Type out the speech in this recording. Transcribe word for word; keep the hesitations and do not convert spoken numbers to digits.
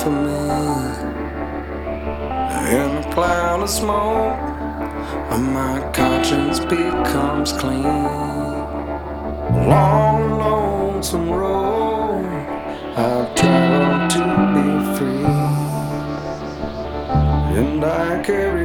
for me. In a cloud of smoke, my conscience becomes clean. Long, lonesome road I've traveled to be free, and I carry